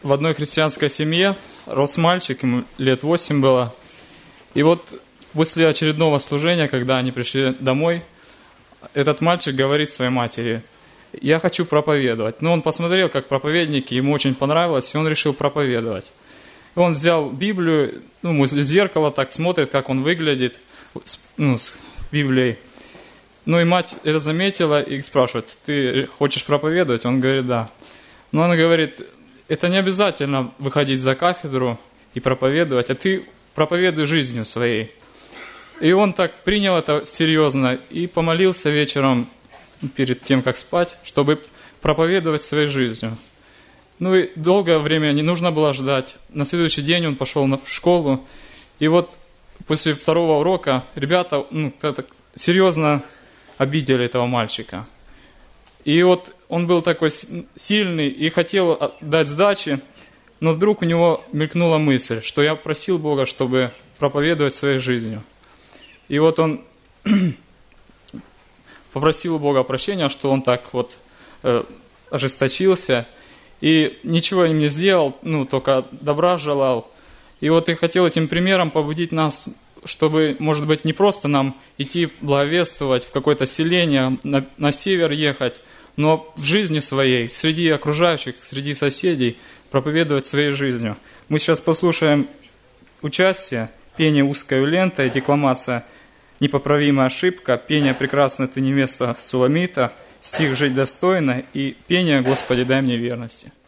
в одной христианской семье, рос мальчик, ему лет 8 было. И вот после очередного служения, когда они пришли домой, этот мальчик говорит своей матери: «Я хочу проповедовать». Но он посмотрел, как проповедники, ему очень понравилось, и он решил проповедовать. И он взял Библию, возле зеркала так смотрит, как он выглядит, с Библией. Ну и мать это заметила и спрашивает: «Ты хочешь проповедовать?» Он говорит: «Да». Но она говорит: «Это не обязательно выходить за кафедру и проповедовать, а ты проповедуй жизнью своей». И он так принял это серьезно и помолился вечером перед тем, как спать, чтобы проповедовать своей жизнью. Ну и долгое время не нужно было ждать. На следующий день он пошел в школу, и вот после второго урока ребята серьезно обидели этого мальчика. И вот он был такой сильный и хотел дать сдачи, но вдруг у него мелькнула мысль, что я просил Бога, чтобы проповедовать своей жизнью. И вот он попросил у Бога прощения, что он так вот ожесточился, и ничего им не сделал, только добра желал. И вот я хотел этим примером побудить нас, чтобы, может быть, не просто нам идти благовествовать в какое-то селение, на север ехать, но в жизни своей, среди окружающих, среди соседей, проповедовать своей жизнью. Мы сейчас послушаем участие, пение «Узкою лентой», декламация «Непоправимая ошибка», пение «Прекрасна ты невеста Суламита», стих «Жить достойно» и пение «Господи, дай мне верности».